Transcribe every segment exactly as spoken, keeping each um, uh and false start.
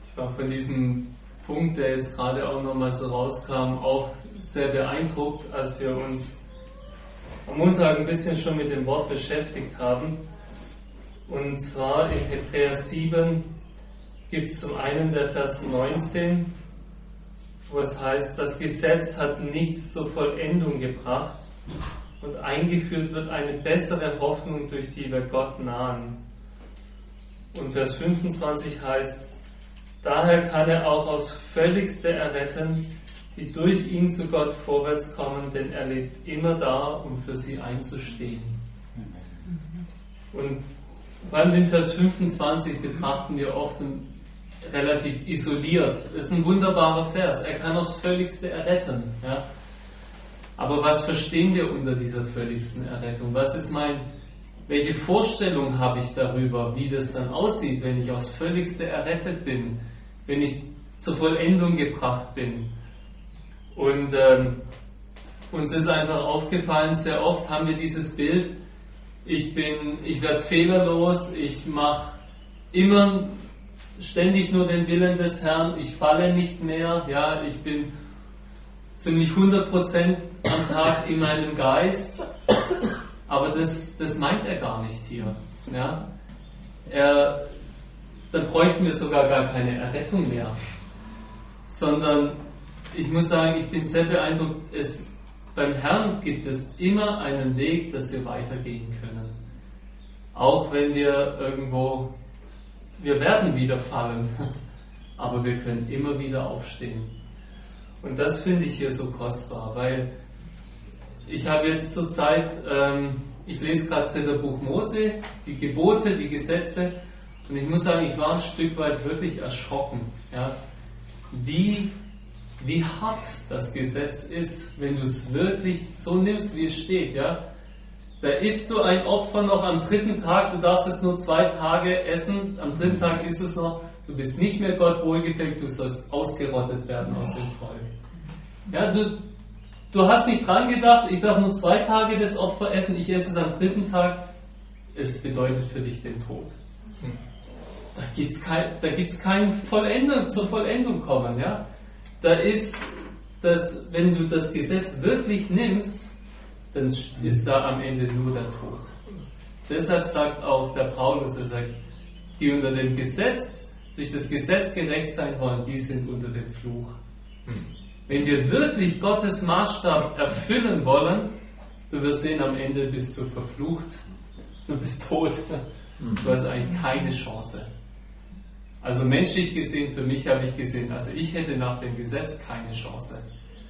Ich war von diesem Punkt, der jetzt gerade auch nochmal so rauskam, auch sehr beeindruckt, als wir uns am Montag ein bisschen schon mit dem Wort beschäftigt haben. Und zwar in Hebräer sieben gibt es zum einen der Vers neunzehn, wo es heißt, das Gesetz hat nichts zur Vollendung gebracht und eingeführt wird eine bessere Hoffnung, durch die wir Gott nahen. Und Vers fünfundzwanzig heißt, daher kann er auch aufs Völligste erretten, die durch ihn zu Gott vorwärts kommen, denn er lebt immer da, um für sie einzustehen. Und vor allem den Vers fünfundzwanzig betrachten wir oft relativ isoliert. Das ist ein wunderbarer Vers. Er kann aufs Völligste erretten. Ja? Aber was verstehen wir unter dieser völligsten Errettung? Was ist mein, welche Vorstellung habe ich darüber, wie das dann aussieht, wenn ich aufs Völligste errettet bin, wenn ich zur Vollendung gebracht bin? Und ähm, uns ist einfach aufgefallen, sehr oft haben wir dieses Bild, ich bin, ich werde fehlerlos, ich mache immer ständig nur den Willen des Herrn, ich falle nicht mehr, ja, ich bin ziemlich hundert Prozent am Tag in meinem Geist, aber das, das meint er gar nicht hier. Ja. Er, dann bräuchten wir sogar gar keine Errettung mehr, sondern ich muss sagen, ich bin sehr beeindruckt, es, beim Herrn gibt es immer einen Weg, dass wir weitergehen können. Auch wenn wir irgendwo, wir werden wieder fallen, aber wir können immer wieder aufstehen. Und das finde ich hier so kostbar, weil ich habe jetzt zur Zeit, ähm, ich lese gerade dritter Buch Mose, die Gebote, die Gesetze, und ich muss sagen, ich war ein Stück weit wirklich erschrocken, ja, wie wie hart das Gesetz ist, wenn du es wirklich so nimmst, wie es steht, ja. Da isst du ein Opfer noch am dritten Tag, du darfst es nur zwei Tage essen, am dritten Tag isst du es noch, du bist nicht mehr Gott wohlgefällig, du sollst ausgerottet werden aus dem Volk. Ja, du, du hast nicht dran gedacht, ich darf nur zwei Tage das Opfer essen, ich esse es am dritten Tag, es bedeutet für dich den Tod. Da gibt es kein, da gibt's kein Vollendung, zur Vollendung kommen, ja. Da ist das, wenn du das Gesetz wirklich nimmst, dann ist da am Ende nur der Tod. Deshalb sagt auch der Paulus, er sagt, die unter dem Gesetz, durch das Gesetz gerecht sein wollen, die sind unter dem Fluch. Wenn wir wirklich Gottes Maßstab erfüllen wollen, du wirst sehen, am Ende bist du verflucht, du bist tot, du hast eigentlich keine Chance. Also menschlich gesehen, für mich habe ich gesehen, also ich hätte nach dem Gesetz keine Chance.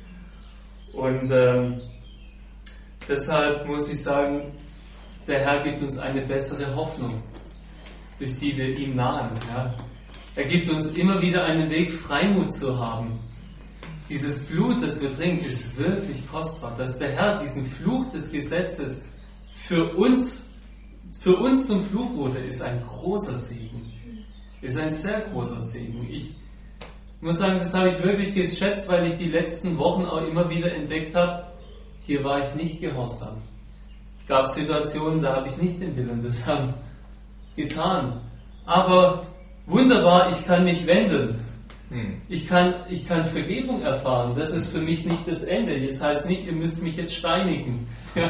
Und ähm, deshalb muss ich sagen, der Herr gibt uns eine bessere Hoffnung, durch die wir ihm nahen. Ja. Er gibt uns immer wieder einen Weg, Freimut zu haben. Dieses Blut, das wir trinken, ist wirklich kostbar. Dass der Herr diesen Fluch des Gesetzes für uns, für uns zum Fluch wurde, ist ein großer Segen. Ist ein sehr großer Segen. Ich muss sagen, das habe ich wirklich geschätzt, weil ich die letzten Wochen auch immer wieder entdeckt habe, hier war ich nicht gehorsam. Es gab Situationen, da habe ich nicht den Willen des Herrn getan. Aber wunderbar, ich kann mich wenden. Ich kann, ich kann Vergebung erfahren. Das ist für mich nicht das Ende. Jetzt heißt nicht, ihr müsst mich jetzt steinigen.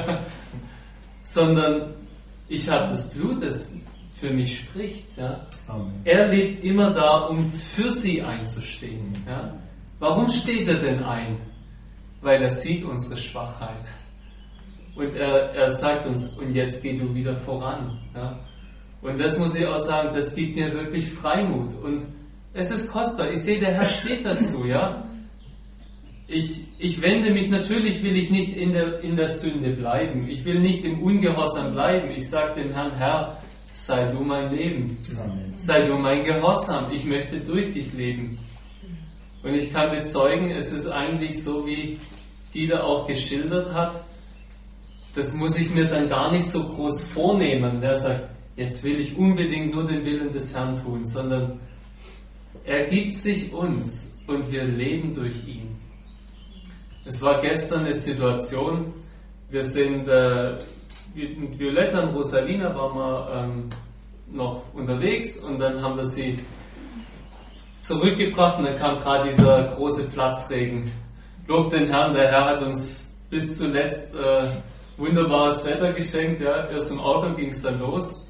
Sondern ich habe das Blut, das für mich spricht. Ja. Er lebt immer da, um für sie einzustehen. Ja. Warum steht er denn ein? Weil er sieht unsere Schwachheit. Und er, er sagt uns, und jetzt geh du wieder voran. Ja. Und das muss ich auch sagen, das gibt mir wirklich Freimut. Und es ist kostbar. Ich sehe, der Herr steht dazu. Ja. Ich, ich wende mich, natürlich will ich nicht in der, in der Sünde bleiben. Ich will nicht im Ungehorsam bleiben. Ich sage dem Herrn, Herr, sei du mein Leben. Amen. Sei du mein Gehorsam. Ich möchte durch dich leben. Und ich kann bezeugen, es ist eigentlich so, wie Dieter auch geschildert hat. Das muss ich mir dann gar nicht so groß vornehmen. Der sagt, jetzt will ich unbedingt nur den Willen des Herrn tun, sondern er gibt sich uns und wir leben durch ihn. Es war gestern eine Situation, wir sind äh, mit Violetta und Rosalina waren wir ähm, noch unterwegs und dann haben wir sie zurückgebracht und dann kam gerade dieser große Platzregen. Lob den Herrn, der Herr hat uns bis zuletzt äh, wunderbares Wetter geschenkt. Ja. Erst im Auto ging es dann los.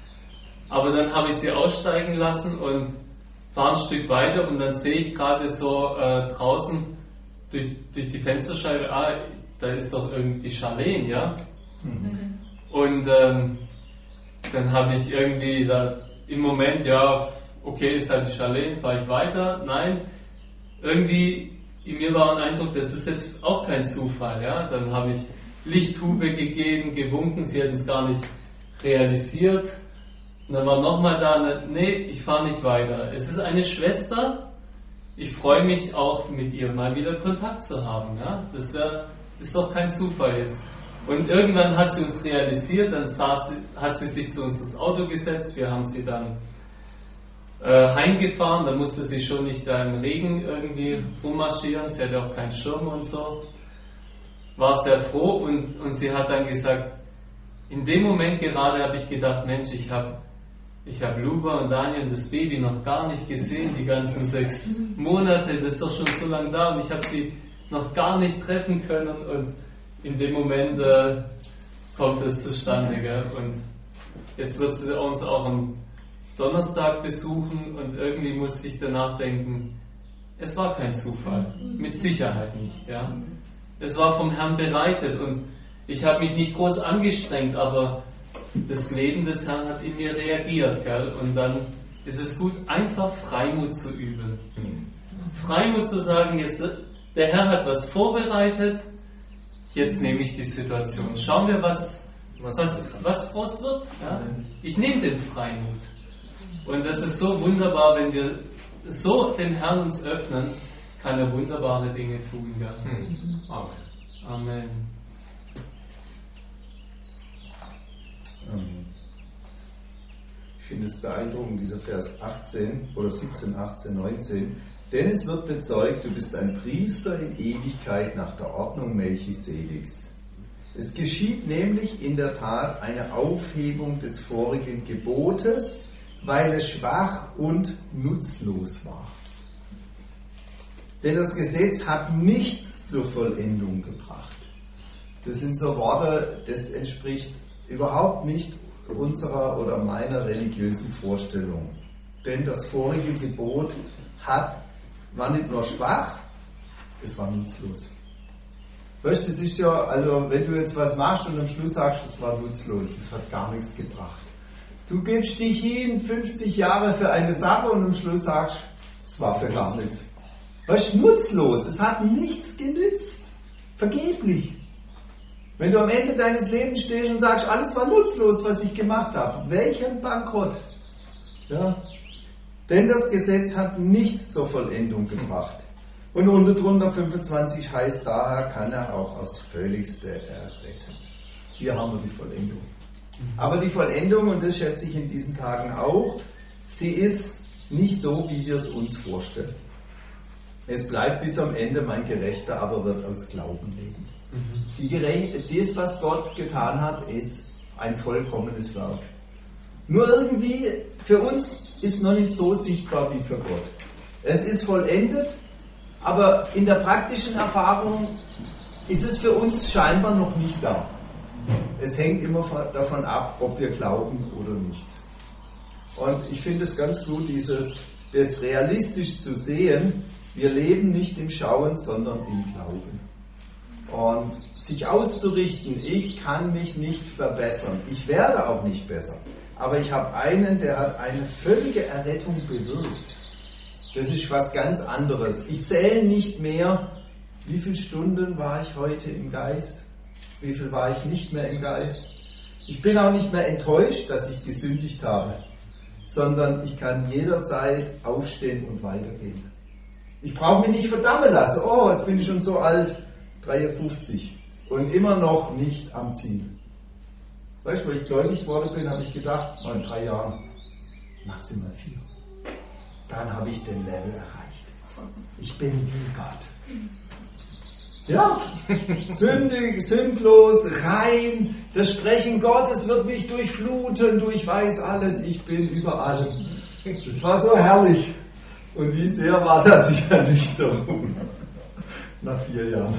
Aber dann habe ich sie aussteigen lassen und fahre ein Stück weiter und dann sehe ich gerade so äh, draußen durch, durch die Fensterscheibe, ah, da ist doch irgendwie Charlene, ja. Mhm. Und ähm, dann habe ich irgendwie da im Moment, ja, okay, ist halt die Charlene, fahre ich weiter. Nein, irgendwie in mir war ein Eindruck, das ist jetzt auch kein Zufall, ja. Dann habe ich Lichthube gegeben, gewunken, sie hätten es gar nicht realisiert. Und dann war nochmal da, nee, ich fahre nicht weiter. Es ist eine Schwester, ich freue mich auch mit ihr mal wieder Kontakt zu haben. Ja? Das wär, ist doch kein Zufall jetzt. Und irgendwann hat sie uns realisiert, dann saß sie, hat sie sich zu uns ins Auto gesetzt, wir haben sie dann äh, heimgefahren, da musste sie schon nicht da im Regen irgendwie rummarschieren, sie hatte auch keinen Schirm und so. War sehr froh und, und sie hat dann gesagt, in dem Moment gerade habe ich gedacht, Mensch, ich habe Ich habe Luba und Daniel und das Baby noch gar nicht gesehen, die ganzen sechs Monate, das ist doch schon so lange da und ich habe sie noch gar nicht treffen können und in dem Moment äh, kommt es zustande. Gell? Und jetzt wird sie uns auch am Donnerstag besuchen und irgendwie musste ich danach denken, es war kein Zufall, mit Sicherheit nicht. Ja? Es war vom Herrn bereitet und ich habe mich nicht groß angestrengt, aber das Leben des Herrn hat in mir reagiert, gell? Und dann ist es gut, einfach Freimut zu üben. Freimut zu sagen, jetzt, der Herr hat was vorbereitet, jetzt nehme ich die Situation. Schauen wir, was, was, was draus wird. Ja? Ich nehme den Freimut. Und das ist so wunderbar, wenn wir so dem Herrn uns öffnen, kann er wunderbare Dinge tun. Gell? Amen. Amen. Ich finde es beeindruckend, dieser Vers achtzehn oder siebzehn, achtzehn, neunzehn. Denn es wird bezeugt, du bist ein Priester in Ewigkeit nach der Ordnung Melchisedeks. Es geschieht nämlich in der Tat eine Aufhebung des vorigen Gebotes, weil es schwach und nutzlos war. Denn das Gesetz hat nichts zur Vollendung gebracht. Das sind so Worte, das entspricht überhaupt nicht unserer oder meiner religiösen Vorstellung. Denn das vorige Gebot hat, war nicht nur schwach, es war nutzlos. Weißt du, es ist ja, also wenn du jetzt was machst und am Schluss sagst, es war nutzlos, es hat gar nichts gebracht. Du gibst dich hin, fünfzig Jahre für eine Sache und am Schluss sagst, es war für gar nichts. Weißt du, nutzlos, es hat nichts genützt. Vergeblich. Wenn du am Ende deines Lebens stehst und sagst, alles war nutzlos, was ich gemacht habe, welchen Bankrott? Ja. Denn das Gesetz hat nichts zur Vollendung gebracht. Und unter drunter fünfundzwanzig heißt, daher kann er auch aufs Völligste erretten. Hier haben wir die Vollendung. Aber die Vollendung, und das schätze ich in diesen Tagen auch, sie ist nicht so, wie wir es uns vorstellen. Es bleibt bis am Ende mein Gerechter, aber wird aus Glauben leben. Die Gere- das, was Gott getan hat, ist ein vollkommenes Werk. Nur irgendwie, für uns ist noch nicht so sichtbar wie für Gott. Es ist vollendet, aber in der praktischen Erfahrung ist es für uns scheinbar noch nicht da. Es hängt immer davon ab, ob wir glauben oder nicht. Und ich finde es ganz gut, dieses, das realistisch zu sehen, wir leben nicht im Schauen, sondern im Glauben. Und sich auszurichten, ich kann mich nicht verbessern, ich werde auch nicht besser, aber ich habe einen, der hat eine völlige Errettung bewirkt. Das ist was ganz anderes. Ich zähle nicht mehr, wie viele Stunden war ich heute im Geist, wie viel war ich nicht mehr im Geist. Ich bin auch nicht mehr enttäuscht, dass ich gesündigt habe, sondern ich kann jederzeit aufstehen und weitergehen. Ich brauche mich nicht verdammen lassen, oh, jetzt bin ich schon so alt, dreiundfünfzig und immer noch nicht am Ziel. Weißt du, wo ich gläubig geworden bin, habe ich gedacht, oh, in drei Jahren maximal vier. Dann habe ich den Level erreicht. Ich bin wie Gott. Ja, sündig, sündlos, rein. Das Sprechen Gottes wird mich durchfluten, du, ich weiß alles, ich bin überall. Das war so herrlich. Und wie sehr war da die Ernüchterung nach vier Jahren?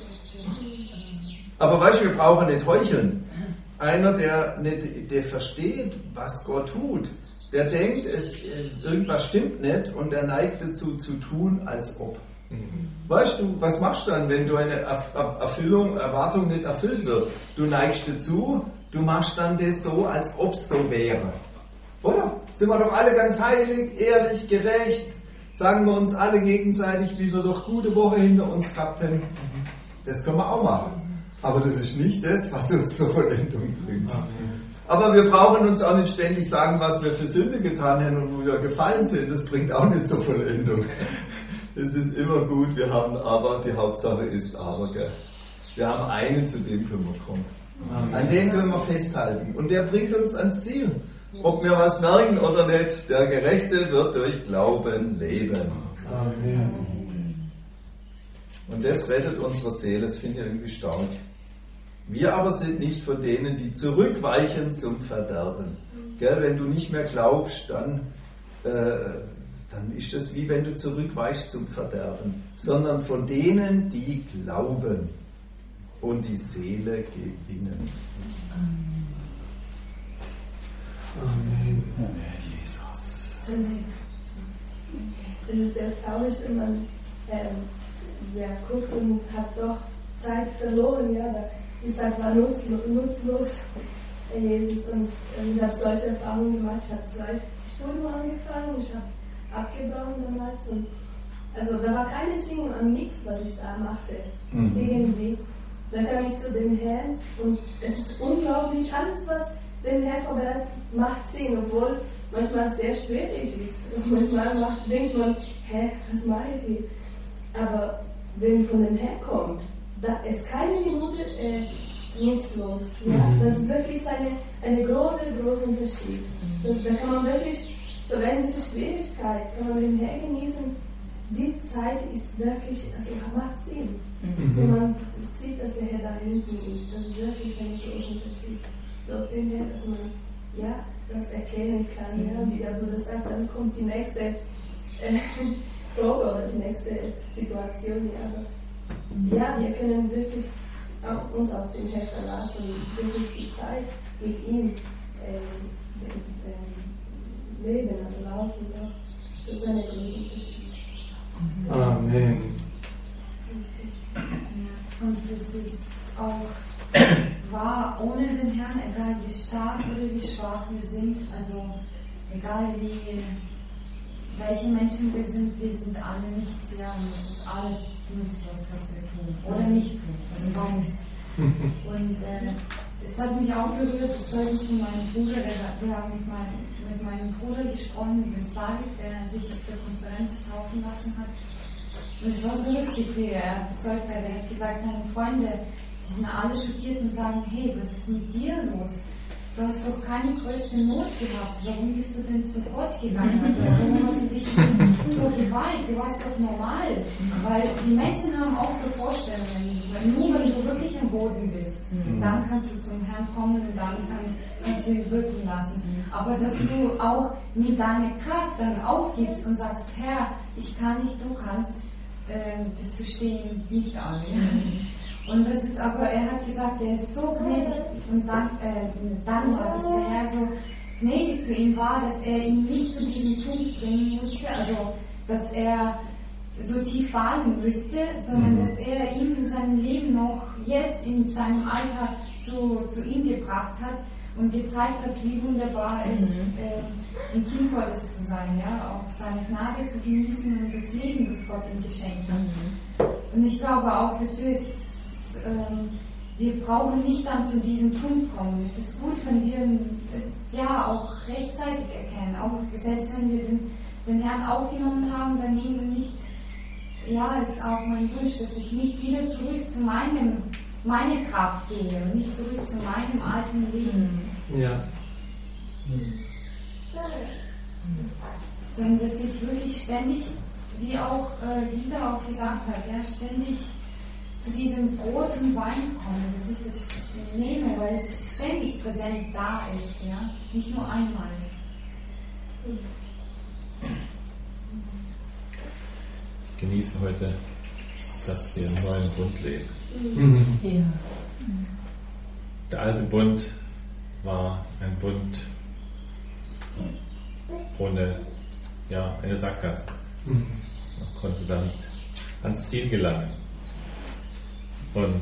Aber weißt du, wir brauchen nicht heucheln. Einer, der, nicht, der versteht, was Gott tut, der denkt, es, irgendwas stimmt nicht und der neigt dazu zu tun, als ob. Mhm. Weißt du, was machst du dann, wenn du eine Erfüllung, Erwartung nicht erfüllt wird? Du neigst dazu, du machst dann das so, als ob es so wäre. Oder? Sind wir doch alle ganz heilig, ehrlich, gerecht? Sagen wir uns alle gegenseitig, wie wir doch gute Woche hinter uns gehabt haben. Das können wir auch machen. Aber das ist nicht das, was uns zur Vollendung bringt. Aber wir brauchen uns auch nicht ständig sagen, was wir für Sünde getan haben und wo wir gefallen sind. Das bringt auch nicht zur Vollendung. Es ist immer gut, wir haben aber, die Hauptsache ist aber, gell? Wir haben einen, zu dem können wir kommen. Amen. An den können wir festhalten. Und der bringt uns ans Ziel. Ob wir was merken oder nicht, der Gerechte wird durch Glauben leben. Amen. Und das rettet unsere Seele, das finde ich irgendwie stark. Wir aber sind nicht von denen, die zurückweichen zum Verderben. Gell, wenn du nicht mehr glaubst, dann, äh, dann ist das wie wenn du zurückweichst zum Verderben. Sondern von denen, die glauben und die Seele gewinnen. Amen. Jesus. Es ist sehr traurig, wenn man ähm, ja, guckt und hat doch Zeit verloren. Ja, da ist einfach nutzlos. nutzlos äh, Jesus. Und äh, ich habe solche Erfahrungen gemacht. Ich habe zwei Stunden angefangen, ich habe abgebrochen damals. Und, also da war keine Singen an nichts, was ich da machte. Mhm. Irgendwie. Dann kam ich zu dem Herrn und es ist unglaublich, alles was den Herr vorbereitet macht Sinn, obwohl manchmal sehr schwierig ist. Und manchmal macht, denkt man, hä, was mache ich hier? Aber wenn von dem Herr kommt, da ist keine Minute äh, nutzlos. Ja? Mhm. Das ist wirklich eine, eine große, große Unterschied. Das, da kann man wirklich, sogar in dieser Schwierigkeit, kann man den Herr genießen. Diese Zeit ist wirklich, also macht Sinn. Mhm. Wenn man sieht, dass der Herr da hinten ist, das ist wirklich ein großer Unterschied. Durch den Herr, dass man ja, das erkennen kann, ja, wie der Bruder sagt, dann kommt die nächste äh, Probe oder die nächste Situation. Ja, aber, ja, wir können wirklich auch uns auf den Herr verlassen und wirklich die Zeit mit ihm ähm, ähm, leben und laufen. Ja. Das ist ein großer Unterschied. Amen. Und es ist auch wahr, ohne den Herrn, egal wie stark oder wie schwach wir sind, also egal wie welche Menschen wir sind, wir sind alle nichts, ja, und es ist alles nutzlos, was wir tun oder nicht tun, also beides. Und äh, es hat mich auch berührt, das Zeugnis von meinem Bruder, der, wir haben mit, mein, mit meinem Bruder gesprochen, mit dem Slavik, der sich auf der Konferenz taufen lassen hat. Und es war so lustig, wie er bezeugt hat, er hat gesagt, seine Freunde, die sind alle schockiert und sagen, hey, was ist mit dir los? Du hast doch keine größte Not gehabt, warum bist du denn zu Gott gegangen? Warum hast du dich so geweint? Du warst doch normal. Weil die Menschen haben auch so Vorstellungen, weil nur wenn du wirklich am Boden bist, dann kannst du zum Herrn kommen und dann kann, kannst du ihn wirken lassen. Aber dass du auch mit deiner Kraft dann aufgibst und sagst, Herr, ich kann nicht, du kannst, äh, das verstehen nicht alle. Und das ist aber, er hat gesagt, er ist so gnädig und sagt, äh, dankbar, dass der Herr so gnädig zu ihm war, dass er ihn nicht zu diesem Punkt bringen musste, also dass er so tief fallen müsste, sondern dass er ihn in seinem Leben noch jetzt in seinem Alter zu, zu ihm gebracht hat und gezeigt hat, wie wunderbar es ist, äh, ein Kind Gottes zu sein, ja, auch seine Gnade zu genießen und das Leben, das Gott ihm geschenkt hat. Und ich glaube auch, das ist Ähm, wir brauchen nicht dann zu diesem Punkt kommen. Es ist gut, wenn wir es, ja auch rechtzeitig erkennen, auch selbst wenn wir den, den Herrn aufgenommen haben, dann ihnen nicht, ja, ist auch mein Wunsch, dass ich nicht wieder zurück zu meinem, meine Kraft gehe und nicht zurück zu meinem alten Leben. Ja. Sondern dass ich wirklich ständig, wie auch äh, Dieter auch gesagt hat, ja, ständig zu diesem Brot und Wein kommen, dass ich das nehme, weil es ständig präsent da ist, ja, nicht nur einmal. genießen heute, dass wir im neuen Bund leben. Mhm. Ja. Der alte Bund war ein Bund ohne ja, eine Sackgasse. Mhm. Man konnte da nicht ans Ziel gelangen. Und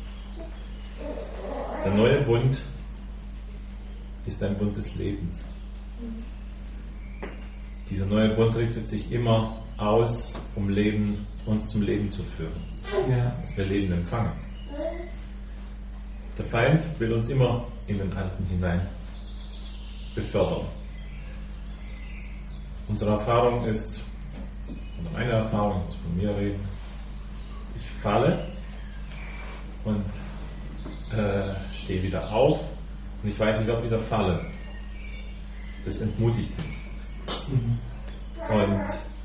der neue Bund ist ein Bund des Lebens. Dieser neue Bund richtet sich immer aus, um Leben, uns zum Leben zu führen. Ja. Dass wir Leben empfangen. Der Feind will uns immer in den Alten hinein befördern. Unsere Erfahrung ist, oder meine Erfahrung, ich muss von mir reden, ich falle und äh, stehe wieder auf und ich weiß, ich werde wieder fallen. Das entmutigt mich. Mhm. Und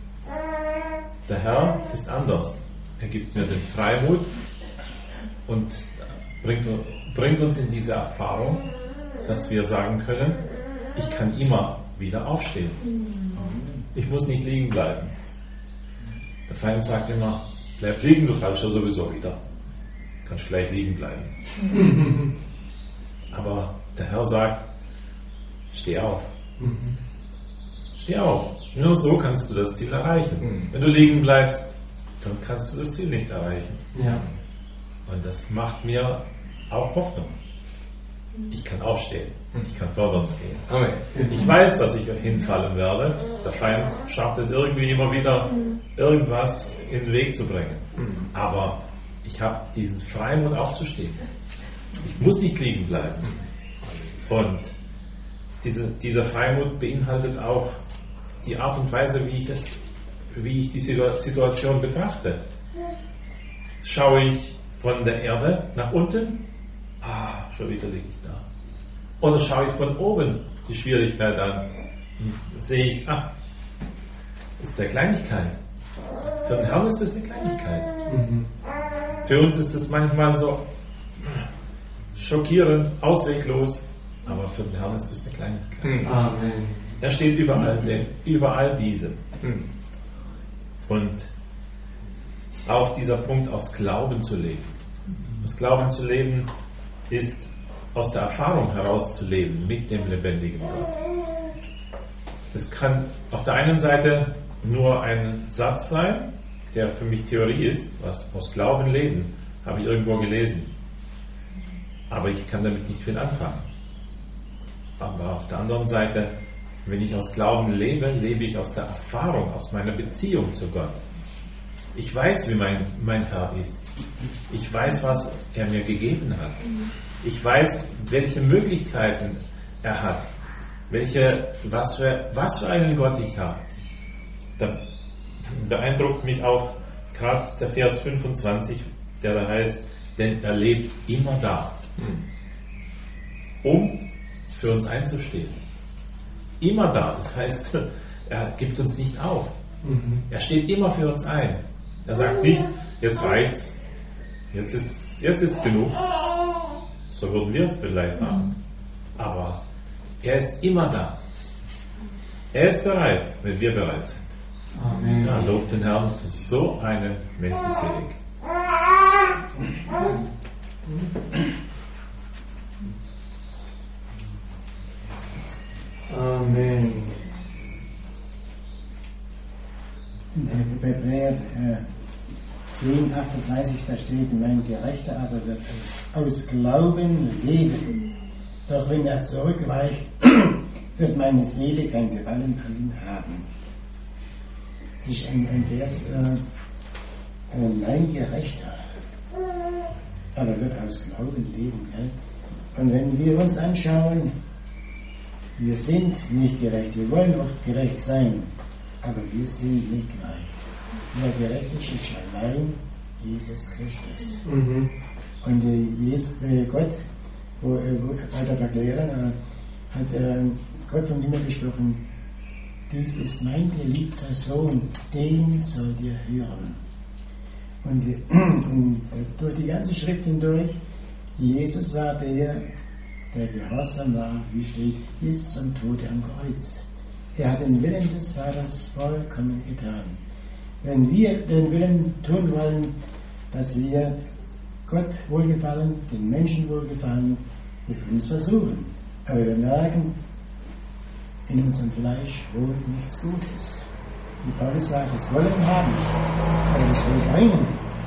der Herr ist anders. Er gibt mir den Freimut und bringt, bringt uns in diese Erfahrung, dass wir sagen können, ich kann immer wieder aufstehen. Ich muss nicht liegen bleiben. Der Feind sagt immer, bleib liegen, du fallst ja sowieso wieder. Du kannst gleich liegen bleiben. Mhm. Aber der Herr sagt, steh auf. Mhm. Steh auf. Nur so kannst du das Ziel erreichen. Mhm. Wenn du liegen bleibst, dann kannst du das Ziel nicht erreichen. Ja. Und das macht mir auch Hoffnung. Ich kann aufstehen. Ich kann vorwärts gehen. Amen. Ich weiß, dass ich hinfallen werde. Der Feind schafft es irgendwie immer wieder, irgendwas in den Weg zu bringen. Aber ich habe diesen Freimut aufzustehen. Ich muss nicht liegen bleiben. Und diese, dieser Freimut beinhaltet auch die Art und Weise, wie ich, das, wie ich die Situation betrachte. Schaue ich von der Erde nach unten? Ah, schon wieder liege ich da. Oder schaue ich von oben die Schwierigkeit an und sehe ich, ah, ist der Kleinigkeit. Für den Herrn ist das eine Kleinigkeit. Mhm. Für uns ist das manchmal so schockierend, ausweglos, aber für den Herrn ist das eine Kleinigkeit. Mhm. Amen. Er steht über all dem, über all diesem. Mhm. Und auch dieser Punkt, aus Glauben zu leben. Aus Glauben zu leben ist aus der Erfahrung heraus zu leben mit dem lebendigen Gott. Das kann auf der einen Seite nur ein Satz sein, der für mich Theorie ist, was aus Glauben leben, habe ich irgendwo gelesen. Aber ich kann damit nicht viel anfangen. Aber auf der anderen Seite, wenn ich aus Glauben lebe, lebe ich aus der Erfahrung, aus meiner Beziehung zu Gott. Ich weiß, wie mein, mein Herr ist. Ich weiß, was er mir gegeben hat. Ich weiß, welche Möglichkeiten er hat. Welche, was für, was für einen Gott ich habe. Da beeindruckt mich auch gerade der Vers fünfundzwanzig, der da heißt, denn er lebt immer da, um für uns einzustehen. Immer da, das heißt, er gibt uns nicht auf. Mhm. Er Er steht immer für uns ein. Er sagt nicht, jetzt reicht's, jetzt ist jetzt ist genug. So würden wir es vielleicht machen. Aber er ist immer da. Er ist bereit, wenn wir bereit sind. Amen. Ja, lobt den Herrn für so einen Melchisedek. Amen. Bei Hebräer äh, zehn, achtunddreißig, da steht, mein Gerechter aber wird aus, aus Glauben leben. Doch wenn er zurückweicht, wird meine Seele kein Gefallen an ihm haben. Das ist ein, ein Vers, äh, äh, mein Gerechter aber wird aus Glauben leben. Gell? Und wenn wir uns anschauen, wir sind nicht gerecht, wir wollen oft gerecht sein, aber wir sind nicht gerecht. Der Gerechte ist allein Jesus Christus. Mhm. Und äh, Jesus, äh, Gott, wo, äh, wo weiter verklären, äh, hat äh, Gott vom Himmel gesprochen, dies ist mein geliebter Sohn, den sollt ihr hören. Und, äh, und äh, durch die ganze Schrift hindurch, Jesus war der, der gehorsam war, wie steht, bis zum Tode am Kreuz. Er hat den Willen des Vaters vollkommen getan. Wenn wir den Willen tun wollen, dass wir Gott wohlgefallen, den Menschen wohlgefallen, wir können es versuchen. Aber wir merken, in unserem Fleisch wohnt nichts Gutes. Wie Paulus sagt, das Wollen haben, aber das Vollbringen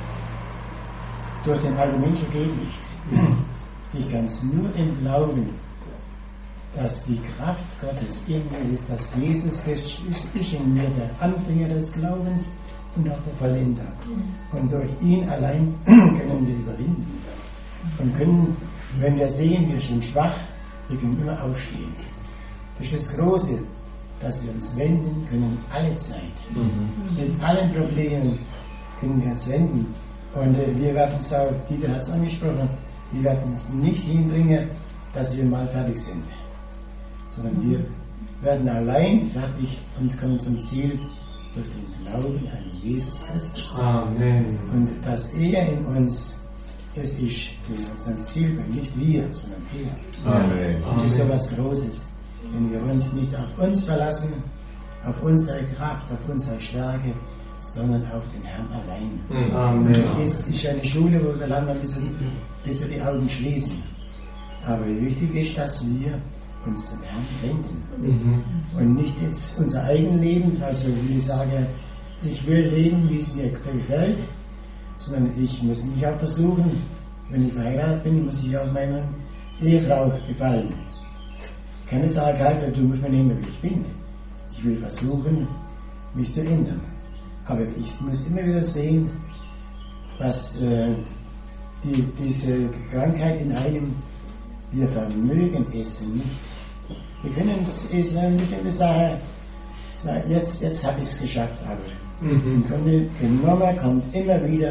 durch den alten Menschen geht nicht. Ich kann es nur im Glauben, dass die Kraft Gottes in mir ist, dass Jesus ist, ist in mir der Anfänger des Glaubens und auch der Vollender. Und durch ihn allein können wir überwinden. Und können, wenn wir sehen, wir sind schwach, wir können immer aufstehen. Das ist das Große, dass wir uns wenden können, alle Zeit. Mhm. Mit allen Problemen können wir uns wenden. Und äh, wir werden es auch, Dieter hat es angesprochen, wir werden es nicht hinbringen, dass wir mal fertig sind. Sondern wir werden allein fertig und kommen zum Ziel durch den Glauben an Jesus Christus. Amen. Und dass er in uns es ist, der uns ans Ziel bringt, nicht wir, sondern er. Amen. Und das ist so was Großes. Wenn wir uns nicht auf uns verlassen, auf unsere Kraft, auf unsere Stärke, sondern auf den Herrn allein. Amen. Jesus ist eine Schule, wo wir lernen müssen, bis wir die Augen schließen. Aber wichtig ist, dass wir uns dem Herrn wenden. Mhm. Und nicht jetzt unser eigenes Leben, also wie ich sage, ich will leben, wie es mir gefällt, sondern ich muss mich auch versuchen, wenn ich verheiratet bin, muss ich auch meiner Ehefrau gefallen. Ich kann nicht sagen, halt, du musst mir nehmen, wie ich bin. Ich will versuchen, mich zu ändern. Aber ich muss immer wieder sehen, was äh, die, diese Krankheit in einem, wir vermögen es nicht. Wir können es eine bestimmte Sache sagen, jetzt, jetzt habe ich es geschafft, aber mhm. im Grunde genommen kommt immer wieder,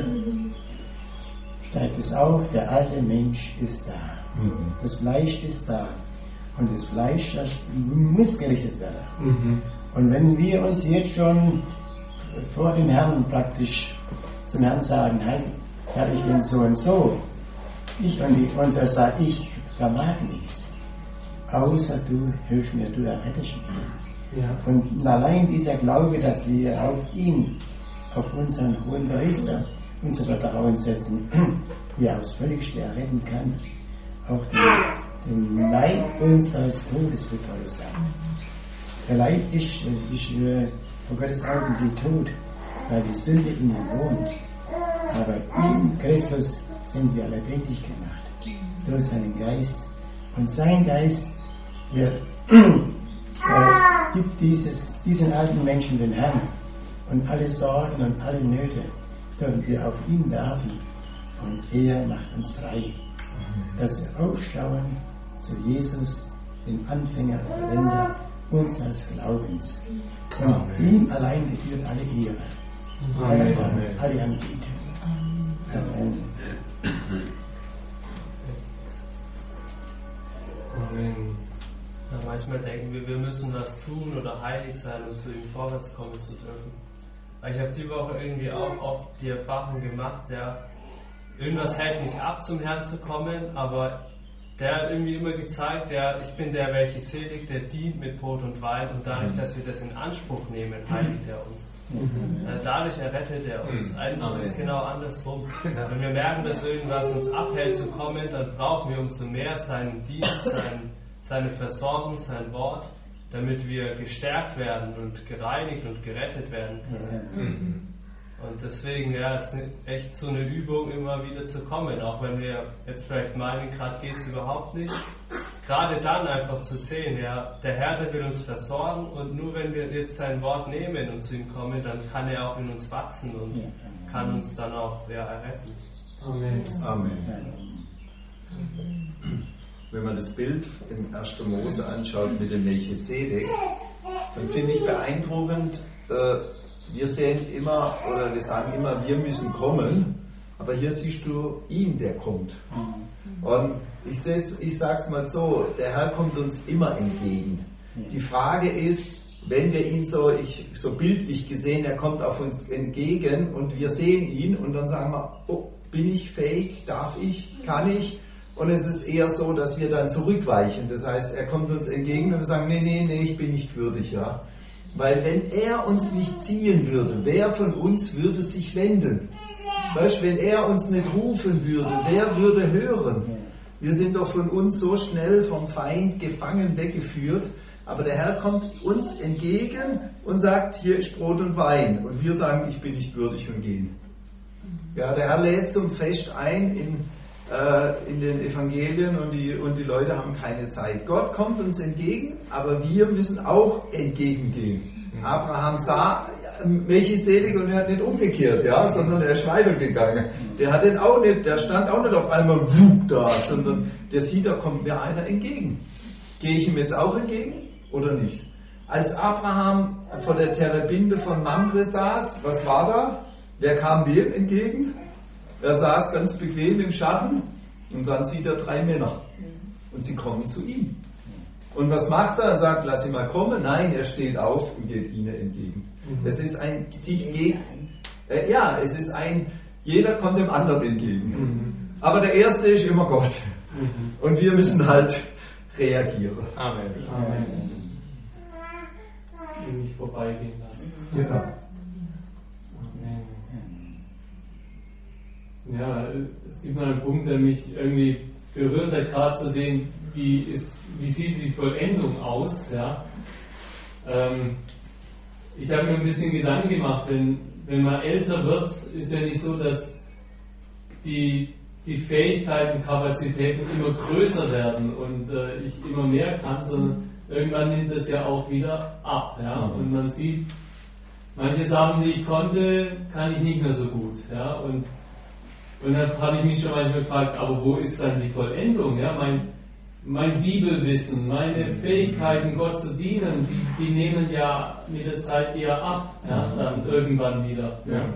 steigt es auf, der alte Mensch ist da. Mhm. Das Fleisch ist da. Und das Fleisch, das muss gerichtet werden. Mhm. Und wenn wir uns jetzt schon vor dem Herrn praktisch zum Herrn sagen, halt, Herr, ich bin so und so, ich und, ich, und er sagt, ich vermag nichts, außer du hilfst mir, du errettest mich. Ja. Und allein dieser Glaube, dass wir auf ihn, auf unseren hohen Priester, unser Vertrauen setzen, der aufs Völligste erretten kann, auch den den Leid unseres Todes, wie Paulus sagt. Der Leid ist, ist vor Gottes Augen wie Tod, weil die Sünde in ihm wohnt. Aber in Christus sind wir lebendig gemacht, durch seinen Geist. Und sein Geist, der äh, gibt dieses, diesen alten Menschen den Herrn. Und alle Sorgen und alle Nöte dürfen wir auf ihn werfen. Und er macht uns frei, dass wir aufschauen zu Jesus, dem Anfänger und Vollender unseres Glaubens. Und Amen. Ihm allein gebührt alle Ehre, alle, alle Anbetung. Amen. Amen. Ja, manchmal denken wir, wir müssen was tun oder heilig sein, um zu ihm vorwärts kommen zu dürfen. Aber ich habe die Woche irgendwie auch oft die Erfahrung gemacht, ja, irgendwas hält mich ab, zum Herrn zu kommen, aber der hat irgendwie immer gezeigt, ja, ich bin der, welche selig, der dient mit Brot und Wein, und dadurch, dass wir das in Anspruch nehmen, heiligt er uns. Mhm. Dadurch errettet er uns. Mhm. Eigentlich ist es genau andersrum. Wenn wir merken, dass irgendwas uns abhält zu kommen, dann brauchen wir umso mehr seinen Dienst, sein, seine Versorgung, sein Wort, damit wir gestärkt werden und gereinigt und gerettet werden können. Mhm. Und deswegen, ja, es ist echt so eine Übung, immer wieder zu kommen, auch wenn wir jetzt vielleicht meinen, gerade geht es überhaupt nicht. Gerade dann einfach zu sehen, ja, der Herr, der will uns versorgen, und nur wenn wir jetzt sein Wort nehmen und zu ihm kommen, dann kann er auch in uns wachsen und kann uns dann auch, ja, erretten. Amen. Amen. Wenn man das Bild im ersten Mose anschaut mit dem Melchisedek, dann finde ich beeindruckend, äh, wir sehen immer, oder wir sagen immer, wir müssen kommen, aber hier siehst du ihn, der kommt. Und ich, ich sage es mal so, der Herr kommt uns immer entgegen. Die Frage ist, wenn wir ihn so, ich, so bildlich gesehen, er kommt auf uns entgegen und wir sehen ihn und dann sagen wir, oh, bin ich fähig, darf ich, kann ich? Und es ist eher so, dass wir dann zurückweichen. Das heißt, er kommt uns entgegen und wir sagen, nee, nee, nee, ich bin nicht würdig, ja. Weil wenn er uns nicht ziehen würde, wer von uns würde sich wenden? Weißt, wenn er uns nicht rufen würde, wer würde hören? Wir sind doch von uns so schnell vom Feind gefangen weggeführt, aber der Herr kommt uns entgegen und sagt, hier ist Brot und Wein. Und wir sagen, ich bin nicht würdig und gehen. Ja, der Herr lädt zum Fest ein in, äh, in den Evangelien und die, und die Leute haben keine Zeit. Gott kommt uns entgegen, aber wir müssen auch entgegengehen. Mhm. Abraham sah Melchisedek und er hat nicht umgekehrt, ja, sondern er ist weitergegangen. Der hat den auch nicht, der stand auch nicht auf einmal wupp da, sondern der sieht, da kommt mir einer entgegen. Gehe ich ihm jetzt auch entgegen oder nicht? Als Abraham vor der Terebinte von Mamre saß, was war da? Wer kam wem entgegen? Er saß ganz bequem im Schatten und dann sieht er drei Männer und sie kommen zu ihm. Und was macht er? Er sagt, lass sie mal kommen. Nein, er steht auf und geht ihnen entgegen. Mhm. Es ist ein sich gegen. Äh, ja, es ist ein, jeder kommt dem anderen entgegen. Mhm. Aber der Erste ist immer Gott. Mhm. Und wir müssen halt reagieren. Amen. Amen. Ihn nicht vorbeigehen lassen. Genau. Ja, es gibt mal einen Punkt, der mich irgendwie berührt hat, gerade zu dem, wie, ist, wie sieht die Vollendung aus. Ja? Ähm, ich habe mir ein bisschen Gedanken gemacht, wenn, wenn man älter wird, ist ja nicht so, dass die, die Fähigkeiten, Kapazitäten immer größer werden und äh, ich immer mehr kann, sondern irgendwann nimmt das ja auch wieder ab. Ja? Und man sieht, manche Sachen, die ich konnte, kann ich nicht mehr so gut. Ja? Und Und dann habe ich mich schon manchmal gefragt, aber wo ist dann die Vollendung? Ja, mein, mein Bibelwissen, meine Fähigkeiten, Gott zu dienen, die, die nehmen ja mit der Zeit eher ab, ja, dann irgendwann wieder. Ja.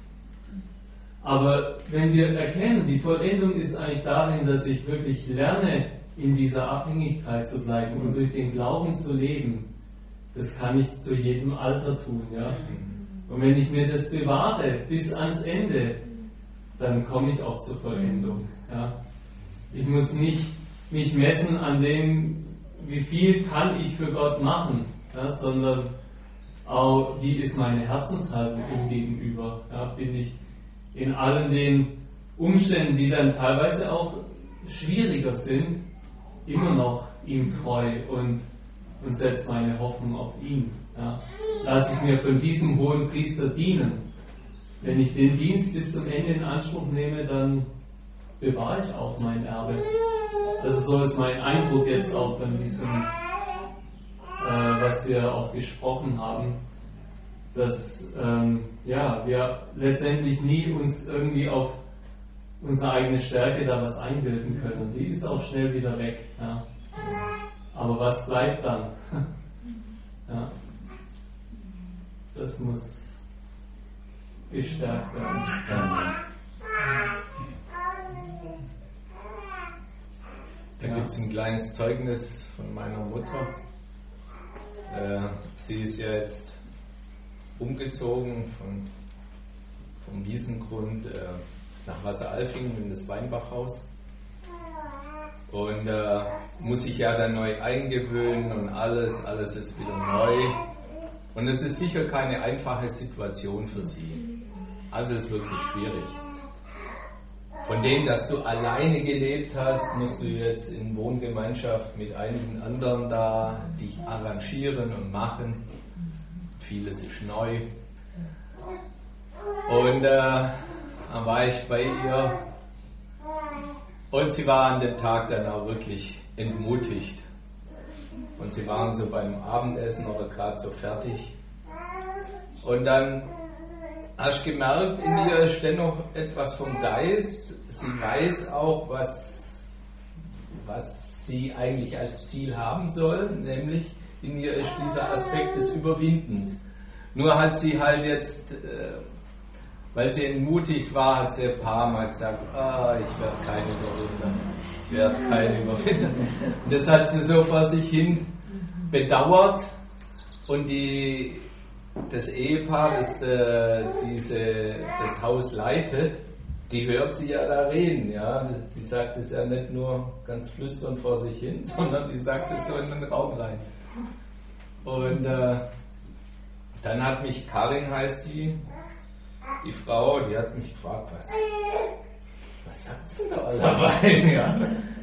Aber wenn wir erkennen, die Vollendung ist eigentlich darin, dass ich wirklich lerne, in dieser Abhängigkeit zu bleiben und durch den Glauben zu leben, das kann ich zu jedem Alter tun. Ja. Und wenn ich mir das bewahre bis ans Ende, dann komme ich auch zur Vollendung. Ja. Ich muss nicht mich messen an dem, wie viel kann ich für Gott machen, ja, sondern auch, wie ist meine Herzenshaltung ihm gegenüber. Ja. Bin ich in allen den Umständen, die dann teilweise auch schwieriger sind, immer noch ihm treu und, und setze meine Hoffnung auf ihn. Ja. Lasse ich mir von diesem hohen Priester dienen. Wenn ich den Dienst bis zum Ende in Anspruch nehme, dann bewahre ich auch mein Erbe. Also so ist mein Eindruck jetzt auch von diesem, äh, was wir auch gesprochen haben, dass ähm, ja, wir letztendlich nie uns irgendwie auf unsere eigene Stärke da was einbilden können. Die ist auch schnell wieder weg. Ja. Aber was bleibt dann? Ja. Das muss gestärkt werden. Da gibt es ein kleines Zeugnis von meiner Mutter. Äh, sie ist ja jetzt umgezogen von, vom Wiesengrund äh, nach Wasseralfingen in das Weinbachhaus. Und äh, muss sich ja dann neu eingewöhnen und alles, alles ist wieder neu. Und es ist sicher keine einfache Situation für sie. Also es ist wirklich schwierig. Von dem, dass du alleine gelebt hast, musst du jetzt in Wohngemeinschaft mit einigen anderen da dich arrangieren und machen. Vieles ist neu. Und äh, dann war ich bei ihr und sie war an dem Tag dann auch wirklich entmutigt. Und sie waren so beim Abendessen oder gerade so fertig. Und dann hast du gemerkt, in ihr ist dennoch etwas vom Geist. Sie weiß auch, was, was sie eigentlich als Ziel haben soll, nämlich in ihr ist dieser Aspekt des Überwindens. Nur hat sie halt jetzt, äh, weil sie entmutigt war, hat sie ein paar Mal gesagt, ah, ich werde kein Überwinder, ich werde kein Überwinder. Und das hat sie so vor sich hin bedauert und die, das Ehepaar, das äh, diese, das Haus leitet, die hört sie ja da reden, ja. Die sagt es ja nicht nur ganz flüsternd vor sich hin, sondern die sagt es so in den Raum rein. Und äh, dann hat mich, Karin heißt die, die Frau, die hat mich gefragt, was, was sagt sie da allerweil? Ja.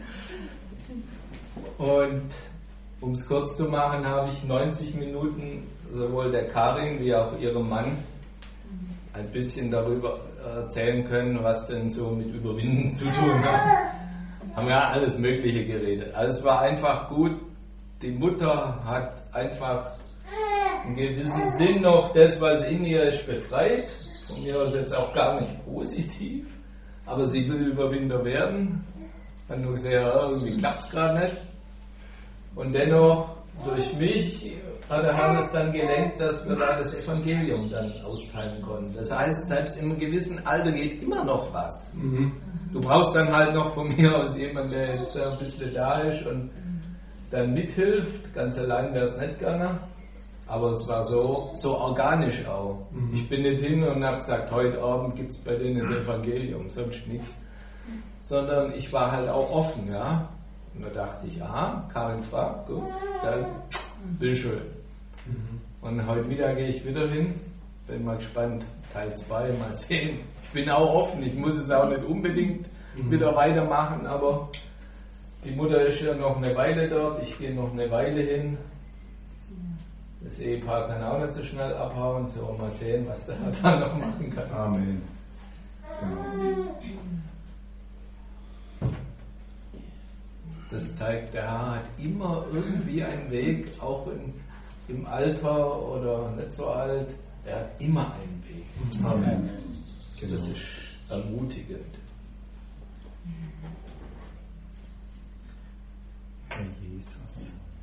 Und um es kurz zu machen, habe ich neunzig Minuten sowohl der Karin wie auch ihrem Mann ein bisschen darüber erzählen können, was denn so mit Überwinden zu tun hat. Haben ja alles Mögliche geredet. Also es war einfach gut. Die Mutter hat einfach in gewissem Sinn noch das, was in ihr ist, befreit. Von mir aus jetzt auch gar nicht positiv. Aber sie will Überwinder werden. Hat nur gesagt, ja, irgendwie klappt es gerade nicht. Und dennoch, durch mich hat der Herr es dann gelenkt, dass wir da das Evangelium dann austeilen konnten. Das heißt, selbst im gewissen Alter geht immer noch was. Mhm. Du brauchst dann halt noch von mir aus jemanden, der jetzt ein bisschen da ist und dann mithilft. Ganz allein wäre es nicht gegangen. Aber es war so, so organisch auch. Mhm. Ich bin nicht hin und habe gesagt, heute Abend gibt es bei denen das Evangelium, sonst nichts. Sondern ich war halt auch offen, ja. Und da dachte ich, aha, Karin fragt, gut, dann bin ich schön. Mhm. Und heute Mittag gehe ich wieder hin. Bin mal gespannt, Teil zwei, mal sehen. Ich bin auch offen, ich muss es auch nicht unbedingt mhm. wieder weitermachen, aber die Mutter ist ja noch eine Weile dort, ich gehe noch eine Weile hin. Das Ehepaar kann auch nicht so schnell abhauen, so mal sehen, was der Herr da noch machen kann. Amen. Genau. Das zeigt, der Herr hat immer irgendwie einen Weg, auch in, im Alter oder nicht so alt, er hat immer einen Weg. Amen. Genau. Das ist ermutigend. Herr Jesus.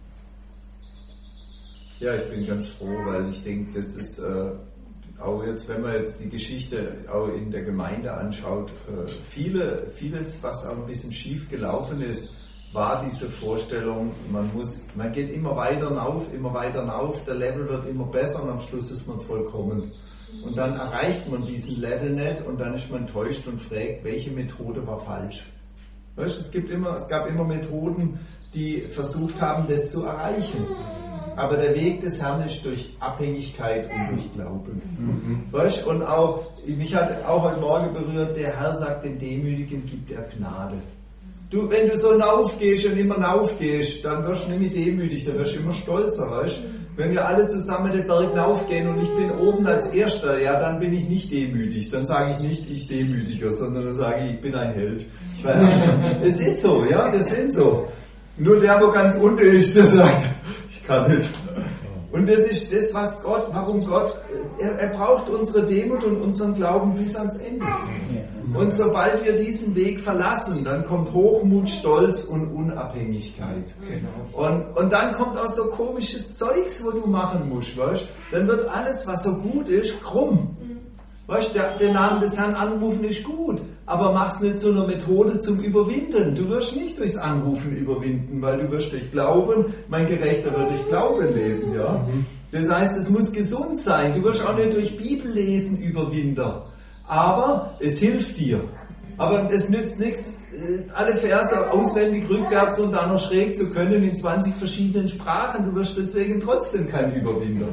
Ja, ich bin ganz froh, weil ich denke, das ist äh, auch jetzt, wenn man jetzt die Geschichte auch in der Gemeinde anschaut, äh, viele, vieles, was auch ein bisschen schief gelaufen ist, war diese Vorstellung, man muss, man geht immer weiter hinauf, immer weiter hinauf, der Level wird immer besser und am Schluss ist man vollkommen. Und dann erreicht man diesen Level nicht und dann ist man enttäuscht und fragt, welche Methode war falsch. Weißt, es gibt immer, es gab immer Methoden, die versucht haben, das zu erreichen. Aber der Weg des Herrn ist durch Abhängigkeit und durch Glauben. Mhm. Weißt, und auch, mich hat auch heute Morgen berührt, der Herr sagt, den Demütigen gibt er Gnade. Du, wenn du so hinaufgehst und immer hinaufgehst, dann wirst du nicht mehr demütig, dann wirst du immer stolzer, weißt? Wenn wir alle zusammen den Berg hinaufgehen und ich bin oben als Erster, ja, dann bin ich nicht demütig. Dann sage ich nicht, ich Demütiger, sondern dann sage ich, ich bin ein Held. Ich weiß, es ist so, ja, wir sind so. Nur der, wo ganz unten ist, der sagt, ich kann nicht. Und das ist das, was Gott, warum Gott, er, er braucht unsere Demut und unseren Glauben bis ans Ende. Und sobald wir diesen Weg verlassen, dann kommt Hochmut, Stolz und Unabhängigkeit. Genau. Und, und dann kommt auch so komisches Zeugs, wo du machen musst, weißt? Dann wird alles, was so gut ist, krumm. Weißt, der, den Namen des Herrn anrufen ist gut, aber mach's nicht zu einer Methode zum Überwinden. Du wirst nicht durchs Anrufen überwinden, weil du wirst durch Glauben, mein Gerechter wird durch Glauben leben, ja. Das heißt, es muss gesund sein. Du wirst auch nicht durch Bibellesen Überwinder. Aber es hilft dir. Aber es nützt nichts, alle Verse auswendig, rückwärts und dann noch schräg zu können in zwanzig verschiedenen Sprachen. Du wirst deswegen trotzdem kein Überwinder.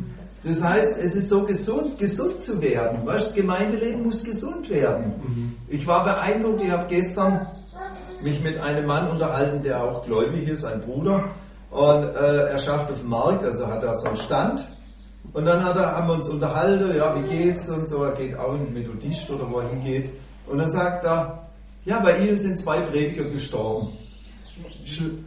Das heißt, es ist so gesund, gesund zu werden. Weißt, das Gemeindeleben muss gesund werden. Ich war beeindruckt, ich habe gestern mich mit einem Mann unterhalten, der auch gläubig ist, ein Bruder. Und äh, er schafft auf dem Markt, also hat er so einen Stand. Und dann hat er, haben wir uns unterhalten, ja, wie geht's und so, er geht auch in Methodist oder wo er hingeht. Und dann sagt er, ja, bei Ihnen sind zwei Prediger gestorben. Schl-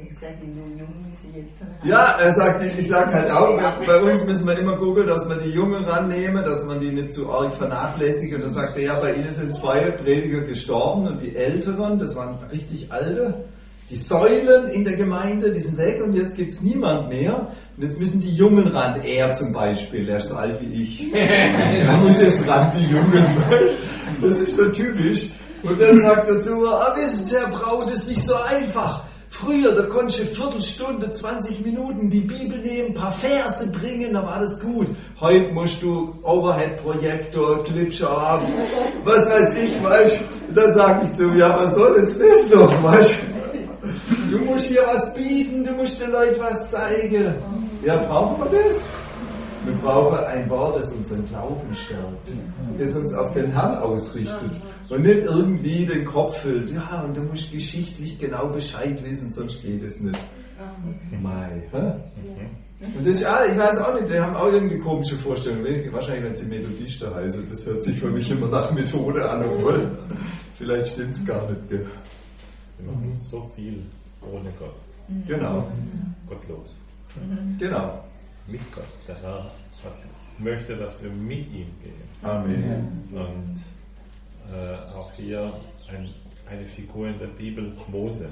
ja, er sagt, ich sage halt auch, bei uns müssen wir immer gucken, dass wir die Jungen rannehmen, dass man die nicht zu arg vernachlässigen. Und dann sagt er, ja, bei Ihnen sind zwei Prediger gestorben und die Älteren, das waren richtig alte. Die Säulen in der Gemeinde, die sind weg und jetzt gibt es niemand mehr. Und jetzt müssen die Jungen ran. Er zum Beispiel, er ist so alt wie ich. Er muss jetzt ran, die Jungen. Das ist so typisch. Und dann sagt er zu mir, ah, wissen Sie, Herr Braun, das ist nicht so einfach. Früher, da konntest du Viertelstunde, zwanzig Minuten die Bibel nehmen, ein paar Verse bringen, da war das gut. Heute musst du Overhead-Projektor, Clipchart, was weiß ich, weißt du. Da sag ich zu mir, ja, was soll jetzt das noch, weißt du. Du musst hier was bieten, du musst den Leuten was zeigen. Ja, brauchen wir das? Wir brauchen ein Wort, das unseren Glauben stärkt, das uns auf den Herrn ausrichtet und nicht irgendwie den Kopf füllt. Ja, und du musst geschichtlich genau Bescheid wissen, sonst geht es nicht. Mei, hä? Und das ist ja, ich weiß auch nicht, wir haben auch irgendwie komische Vorstellungen. Wahrscheinlich, wenn sie Methodisten heißen, das hört sich für mich immer nach Methode an, obwohl vielleicht stimmt es gar nicht. Gell? Wir machen so viel ohne Gott. Genau. Gottlos. Genau. Mit Gott. Der Herr hat, möchte, dass wir mit ihm gehen. Amen. Und äh, auch hier ein, eine Figur in der Bibel, Mose.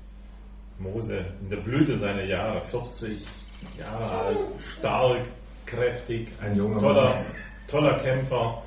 Mose in der Blüte seiner Jahre, vierzig Jahre alt, stark, kräftig, ein junger toller, Mann. toller Kämpfer.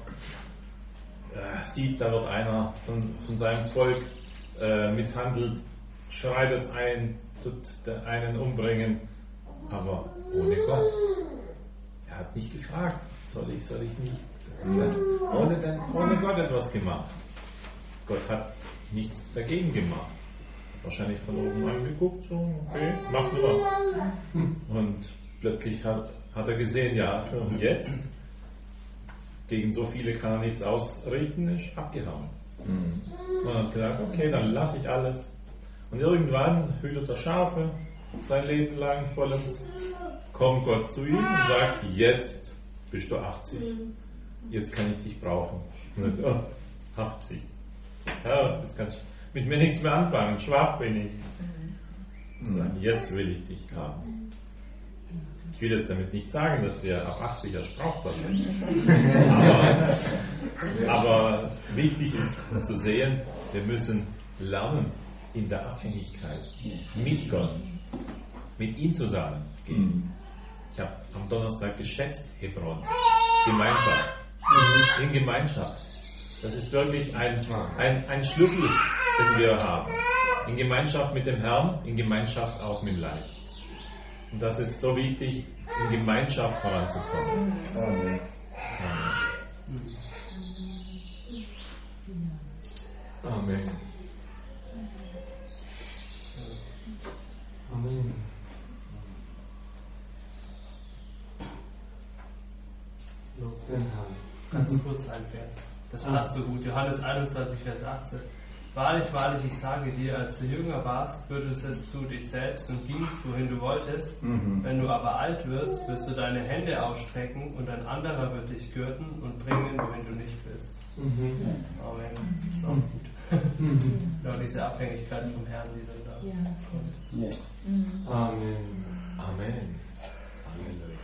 Äh, sieht, da wird einer von, von seinem Volk äh, misshandelt, schreitet ein, tut den einen umbringen, aber ohne Gott. Er hat nicht gefragt, soll ich, soll ich nicht. Er hat ohne, den, ohne Gott etwas gemacht. Gott hat nichts dagegen gemacht. Wahrscheinlich von oben angeguckt, so, okay, mach nur. Und plötzlich hat, hat er gesehen, ja, und jetzt? Gegen so viele kann er nichts ausrichten, ist abgehauen. Mhm. Und hat gesagt, okay, dann lasse ich alles. Und irgendwann hütet er Schafe sein Leben lang vollends. Kommt Gott zu ihm und sagt, jetzt bist du achtzig. Jetzt kann ich dich brauchen. Und er sagt, oh, achtzig. Ja, jetzt kannst du mit mir nichts mehr anfangen, schwach bin ich. Mhm. Jetzt will ich dich haben. Ich will jetzt damit nicht sagen, dass wir ab achtzig erst brauchbar sind. Aber, aber wichtig ist zu sehen, wir müssen lernen, in der Abhängigkeit mit Gott, mit ihm zusammen gehen. Ich habe am Donnerstag geschätzt, Hebron, Gemeinschaft, in Gemeinschaft. Das ist wirklich ein, ein, ein Schlüssel, den wir haben. In Gemeinschaft mit dem Herrn, in Gemeinschaft auch mit dem Leib. Und das ist so wichtig, in Gemeinschaft voranzukommen. Amen. Amen. Amen. Lob den Herrn. Ganz kurz ein Vers. Das passt so gut. Johannes einundzwanzig, Vers achtzehn. Wahrlich, wahrlich, ich sage dir, als du jünger warst, würdest du dich selbst und gingst, wohin du wolltest. Mhm. Wenn du aber alt wirst, wirst du deine Hände ausstrecken und ein anderer wird dich gürten und bringen, wohin du nicht willst. Mhm. Amen. Das ist auch gut. Mhm. Ja, diese Abhängigkeit vom Herrn, die dann da. Ja. Amen. Amen. Halleluja.